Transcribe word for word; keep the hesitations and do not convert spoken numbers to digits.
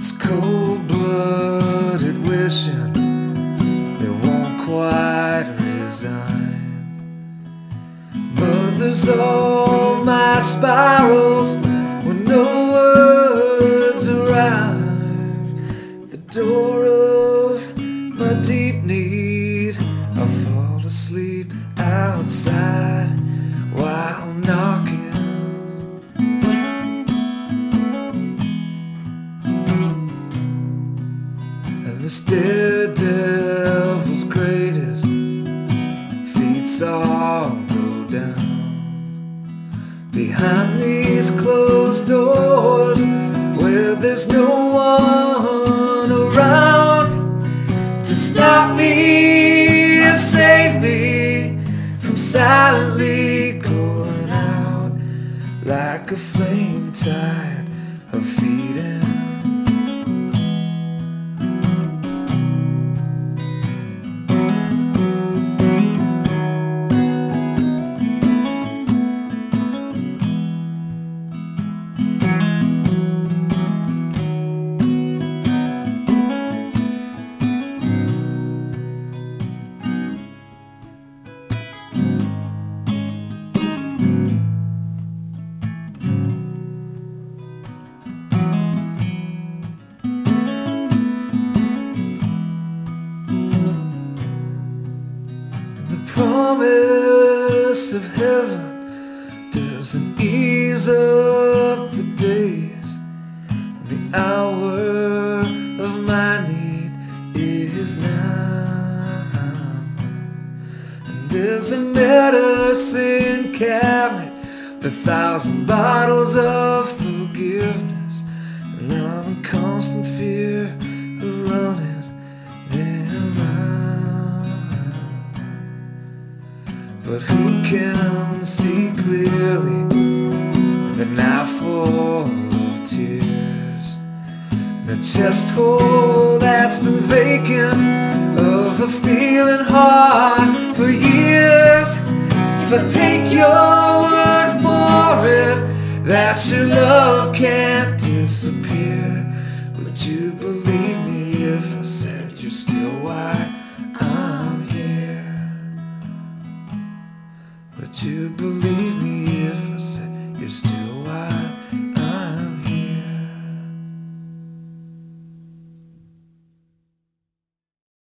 It's cold-blooded wishing they won't quite resign. But there's all my spirals when no words arrive. At the door of my deep need, I fall asleep outside while knocking. And this daredevil's greatest feats all go down behind these closed doors where there's no one around to stop me or save me from silently going out like a flame tired of feeding. The promise of heaven doesn't ease up the days. The hour of my need is now. And there's a medicine cabinet with a thousand bottles of forgiveness, and I'm in constant fear of running them out. But who can see clearly with an eye full of tears? The chest hole that's been vacant of a feeling heart for years. If I take your word for it that your love can't disappear, would you believe me if I said you're still why I'm here? Would you believe